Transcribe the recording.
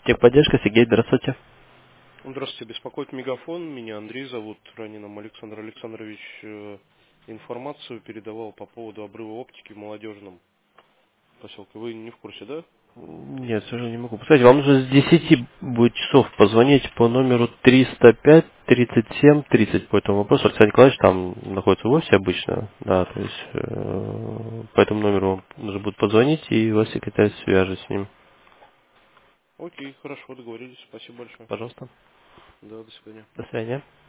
Техподдержка, Сергей, здравствуйте. Здравствуйте, беспокоит Мегафон. Меня Андрей зовут. Ранее нам Александр Александрович информацию передавал по поводу обрыва оптики в Молодежном поселке. Вы не в курсе, да? Нет, к сожалению, не могу. Кстати, вам нужно с 10 будет часов позвонить по номеру 305 37 30 по этому вопросу. Александр Николаевич там находится в офисе обычно. Да, то есть по этому номеру вам нужно будет позвонить, и вас секретарь свяжет с ним. Окей, хорошо, договорились. Спасибо большое. Пожалуйста. Да, до свидания. До свидания.